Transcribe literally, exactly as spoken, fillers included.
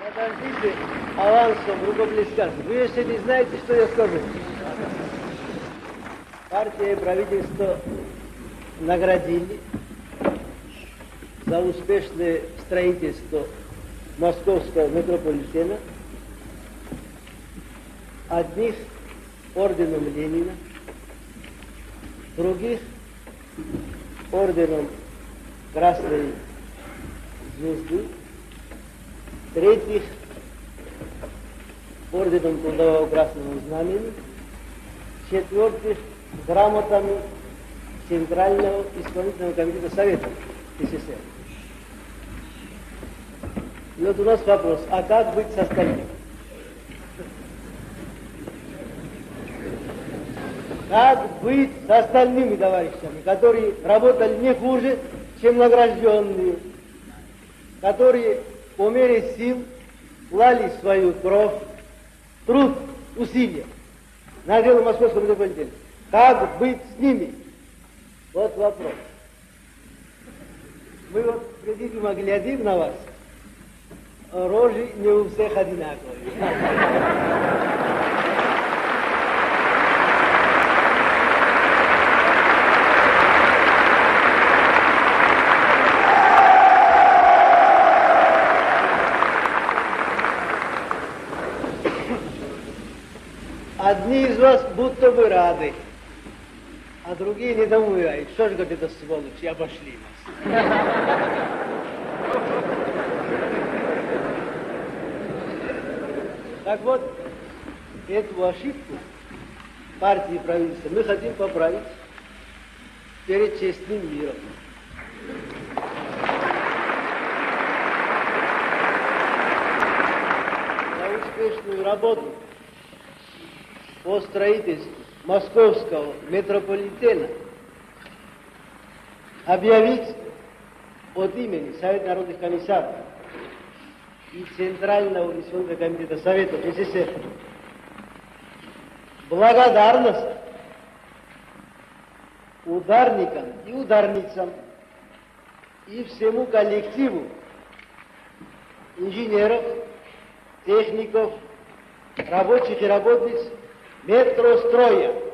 Подождите, авансом рукоплескаться. Вы еще не знаете, что я скажу. Партия и правительство наградили за успешное строительство московского метрополитена одних орденом Ленина, других орденом Красной Звезды, третьих орденом Трудового Красного Знамени, четвертых грамотами Центрального исполнительного комитета Совета СССР. И вот у нас вопрос, а как быть с остальным? Как быть с остальными товарищами, которые работали не хуже, чем награжденные, которые по мере сил клали свою кровь, труд, усилия на дело московского метрополитена? Как быть с ними? Вот вопрос. Мы вот, президиума, глядим на вас, рожи не у всех одинаковые. Одни из вас будто бы рады, а другие недоумевают. Что же, говорит, это сволочи, обошли нас. Так вот, эту ошибку партии и правительства мы хотим поправить перед честным миром. За успешную работу по строительству московского метрополитена объявить от имени Совета народных комиссаров и Центрального исполнительного комитета Совета СССР благодарность ударникам и ударницам и всему коллективу инженеров, техников, рабочих и работниц метростроя.